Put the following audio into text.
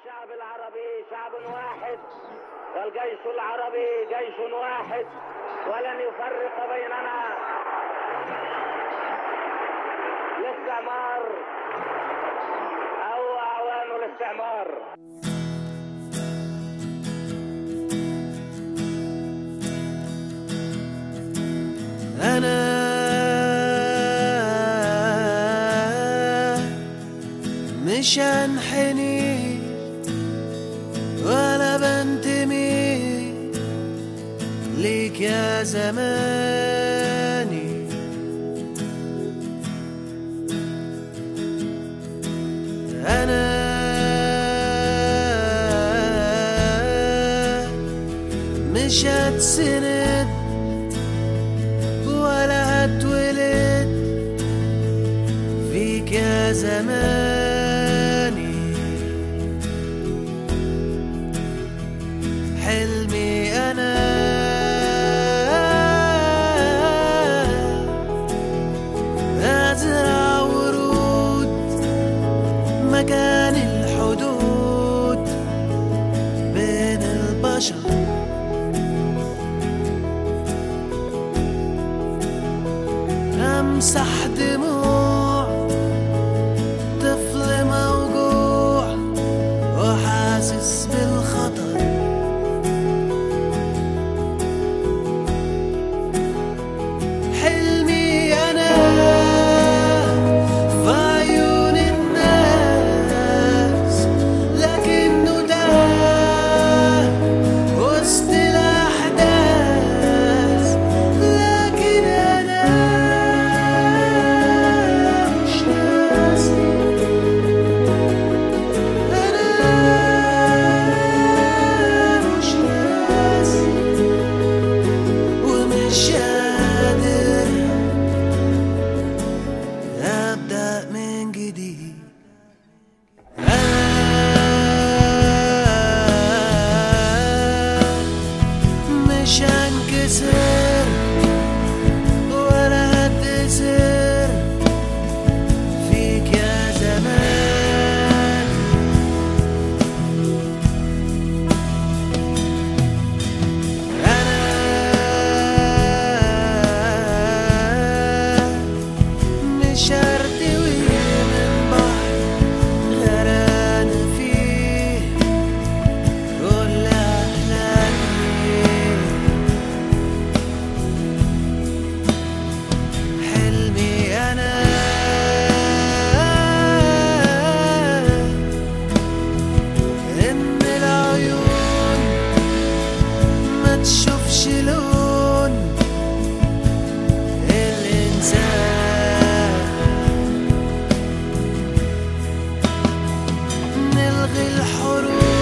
الشعب العربي شعب واحد، والجيش العربي جيش واحد، ولن يفرق بيننا الاستعمار أو أعوان الاستعمار. أنا مش هنحني ولا بنتمي ليك يا زماني، أنا مش هتسند ولا هتولد فيك يا زماني. حلمي أنا أزرع ورود مكان الحدود بين البشر، أمسح دموع طفل موجوع وحاسس بالخطر. حلمي أنا في عيون الناس لكنه ده وسط الأحداث، لكن أنا مش ناسي، أنا مش ناسي ومش قادر أبدأ من جديد. مش هنكسر ولا هتكسر فيك يا زمان. أنا مش هرتوي من بحر غرقان فيه كل أحلامي. حلمي أنا إن العيون ما تشوفش لون الإنسان، نلغي الحروب